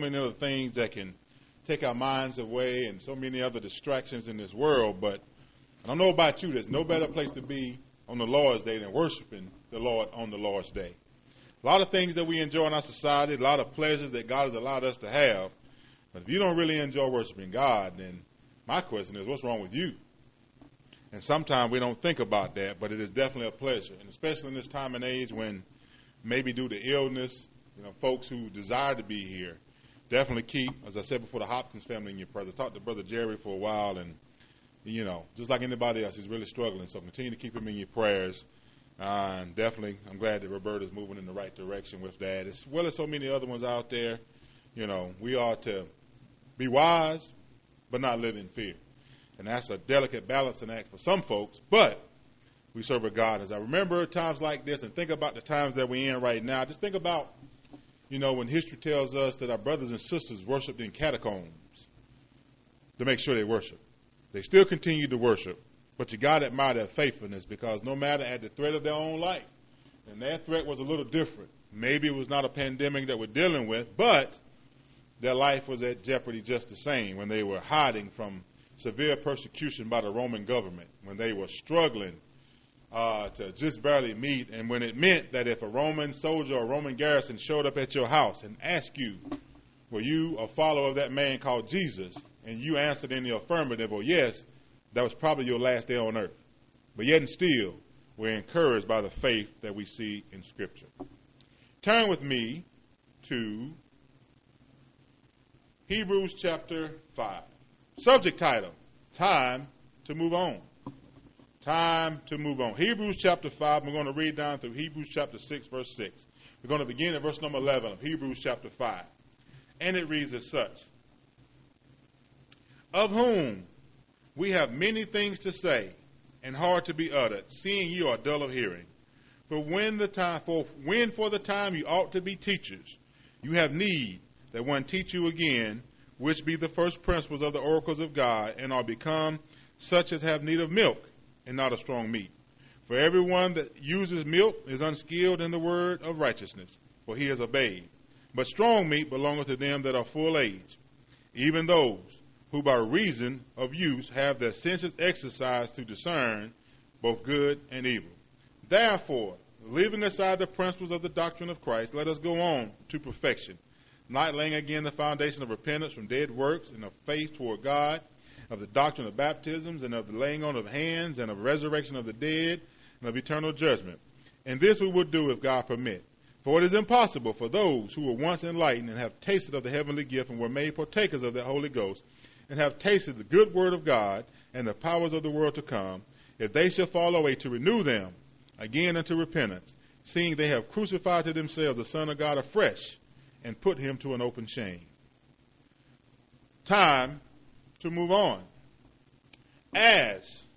many other things that can take our minds away and so many other distractions in this world. But I don't know about you, there's no better place to be on the Lord's Day than worshiping the Lord on the Lord's Day. A lot of things that we enjoy in our society, a lot of pleasures that God has allowed us to have. But if you don't really enjoy worshiping God, then my question is, what's wrong with you? And sometimes we don't think about that, but it is definitely a pleasure. And especially in this time and age when maybe due to illness, folks who desire to be here, definitely keep, as I said before, the Hopkins family in your prayers. I talked to Brother Jerry for a while, and, just like anybody else, he's really struggling. So continue to keep him in your prayers. And definitely, I'm glad that Roberta's moving in the right direction with that, as well as so many other ones out there. We ought to be wise, but not live in fear. And that's a delicate balancing act for some folks, but we serve a God. As I remember times like this and think about the times that we're in right now, just think about, when history tells us that our brothers and sisters worshiped in catacombs to make sure they worship. They still continue to worship, but you got to admire their faithfulness, because no matter at the threat of their own life, and their threat was a little different. Maybe it was not a pandemic that we're dealing with, but their life was at jeopardy just the same when they were hiding from severe persecution by the Roman government, when they were struggling to just barely meet, and when it meant that if a Roman soldier or Roman garrison showed up at your house and asked you, were you a follower of that man called Jesus, and you answered in the affirmative or yes, that was probably your last day on earth. But yet and still, we're encouraged by the faith that we see in Scripture. Turn with me to Hebrews chapter 5. Subject title, Time to Move On. Time to move on. Hebrews chapter 5, we're going to read down through Hebrews chapter 6, verse 6. We're going to begin at verse number 11 of Hebrews chapter 5. And it reads as such. Of whom we have many things to say, and hard to be uttered, seeing you are dull of hearing. For for the time you ought to be teachers, you have need that one teach you again, which be the first principles of the oracles of God, and are become such as have need of milk, and not of strong meat. For everyone that uses milk is unskilled in the word of righteousness, for he is a babe. But strong meat belongeth to them that are full age, even those who by reason of use have their senses exercised to discern both good and evil. Therefore, leaving aside the principles of the doctrine of Christ, let us go on to perfection, not laying again the foundation of repentance from dead works and of faith toward God, of the doctrine of baptisms, and of the laying on of hands, and of resurrection of the dead, and of eternal judgment. And this we will do if God permit. For it is impossible for those who were once enlightened and have tasted of the heavenly gift and were made partakers of the Holy Ghost, and have tasted the good word of God and the powers of the world to come, if they shall fall away, to renew them again unto repentance, seeing they have crucified to themselves the Son of God afresh, and put him to an open shame. Time to move on. As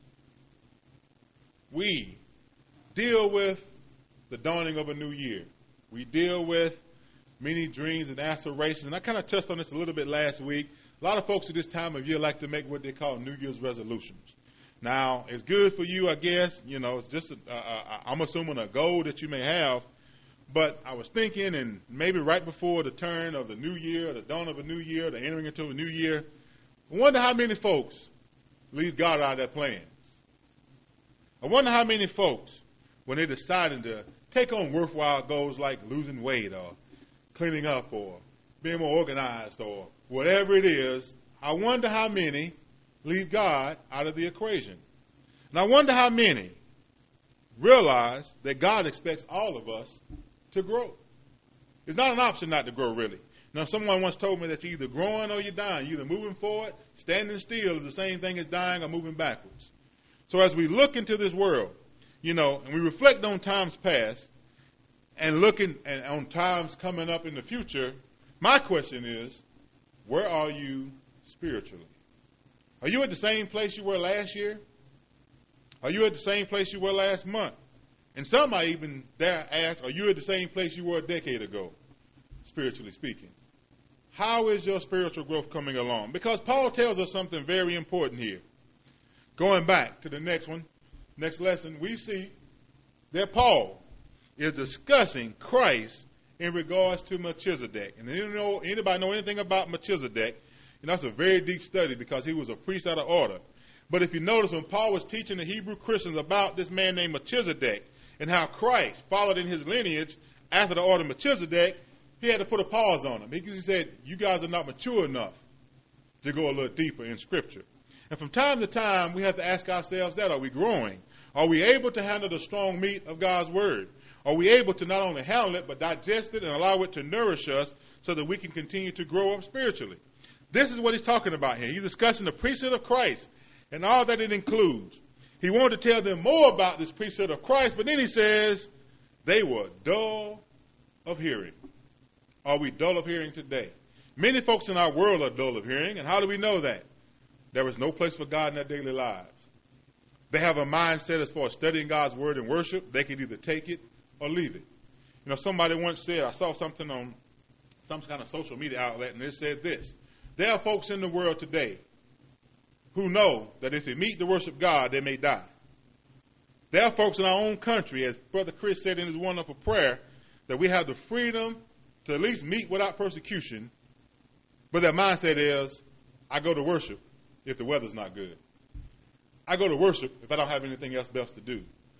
we deal with the dawning of a new year, we deal with many dreams and aspirations, and I kind of touched on this a little bit last week. A lot of folks at this time of year like to make what they call New Year's resolutions. Now, it's good for you, I guess. It's just, I'm assuming, a goal that you may have. But I was thinking, and maybe right before the turn of the new year, the dawn of a new year, the entering into a new year, I wonder how many folks leave God out of their plans. I wonder how many folks, when they're deciding to take on worthwhile goals like losing weight or cleaning up or being more organized or whatever it is, I wonder how many leave God out of the equation. And I wonder how many realize that God expects all of us to grow. It's not an option not to grow, really. Now, someone once told me that you're either growing or you're dying. You're either moving forward, standing still is the same thing as dying or moving backwards. So as we look into this world, and we reflect on times past and looking on times coming up in the future, my question is, where are you spiritually? Are you at the same place you were last year? Are you at the same place you were last month? And some might even dare ask, are you at the same place you were a decade ago, spiritually speaking? How is your spiritual growth coming along? Because Paul tells us something very important here. Going back to the next lesson, we see that Paul is discussing Christ in regards to Melchizedek. And anybody know anything about Melchizedek? And that's a very deep study because he was a priest out of order. But if you notice, when Paul was teaching the Hebrew Christians about this man named Melchizedek and how Christ followed in his lineage after the order of Melchizedek, he had to put a pause on him because he said, you guys are not mature enough to go a little deeper in Scripture. And from time to time, we have to ask ourselves that, are we growing? Are we able to handle the strong meat of God's Word? Are we able to not only handle it, but digest it and allow it to nourish us so that we can continue to grow up spiritually? This is what he's talking about here. He's discussing the priesthood of Christ and all that it includes. He wanted to tell them more about this priesthood of Christ, but then he says they were dull of hearing. Are we dull of hearing today? Many folks in our world are dull of hearing, and how do we know that? There is no place for God in their daily lives. They have a mindset as far as studying God's Word and worship. They can either take it or leave it. You know, somebody once said, I saw something on some kind of social media outlet, and it said this: there are folks in the world today who know that if they meet to worship God, they may die. There are folks in our own country, as Brother Chris said in his wonderful prayer, that we have the freedom to at least meet without persecution, but their mindset is, I go to worship if the weather's not good. I go to worship if I don't have anything else best to do.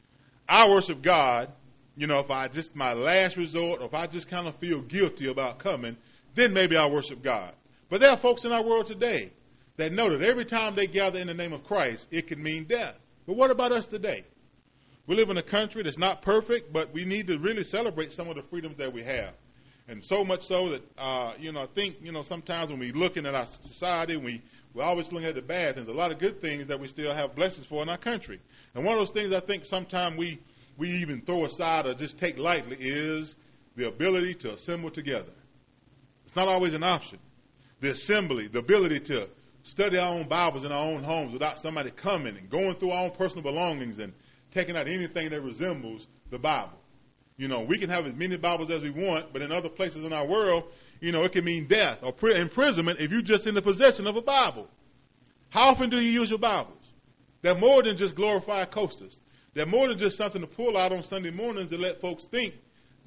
I worship God, you know, if I just my last resort, or if I just kind of feel guilty about coming, then maybe I'll worship God. But there are folks in our world today that know that every time they gather in the name of Christ, it can mean death. But what about us today? We live in a country that's not perfect, but we need to really celebrate some of the freedoms that we have. And so much so that, I think, sometimes when we looking at our society, we're always looking at the bad things. A lot of good things that we still have blessings for in our country. And one of those things I think sometimes we even throw aside or just take lightly is the ability to assemble together. It's not always an option. The assembly, the ability to study our own Bibles in our own homes without somebody coming and going through our own personal belongings and taking out anything that resembles the Bible. You know, we can have as many Bibles as we want, but in other places in our world, it can mean death or imprisonment if you're just in the possession of a Bible. How often do you use your Bibles? They're more than just glorified coasters. They're more than just something to pull out on Sunday mornings to make folks think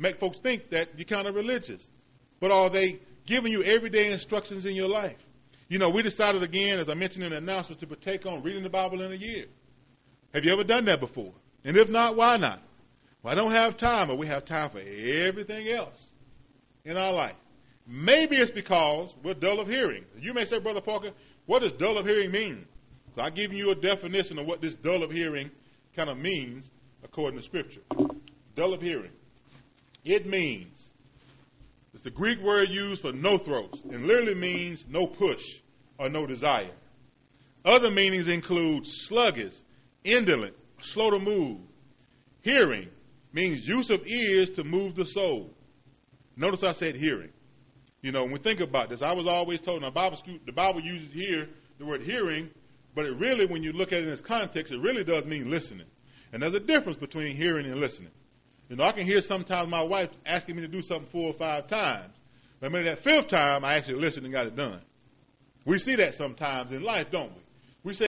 that you're kind of religious. But are they giving you everyday instructions in your life? We decided again, as I mentioned in the announcements, to partake on reading the Bible in a year. Have you ever done that before? And if not, why not? Well, I don't have time, but we have time for everything else in our life. Maybe it's because we're dull of hearing. You may say, Brother Parker, what does dull of hearing mean? So I've given you a definition of what this dull of hearing kind of means according to Scripture. Dull of hearing. It means, it's the Greek word used for nothros, and literally means no push or no desire. Other meanings include sluggish, indolent, slow to move. Hearing means use of ears to move the soul. Notice I said hearing. When we think about this, I was always told in our Bible school, the Bible uses here the word hearing, but it really, when you look at it in its context, it really does mean listening. And there's a difference between hearing and listening. I can hear sometimes my wife asking me to do something 4 or 5 times, but maybe that 5th time I actually listened and got it done. We see that sometimes in life, don't we? We say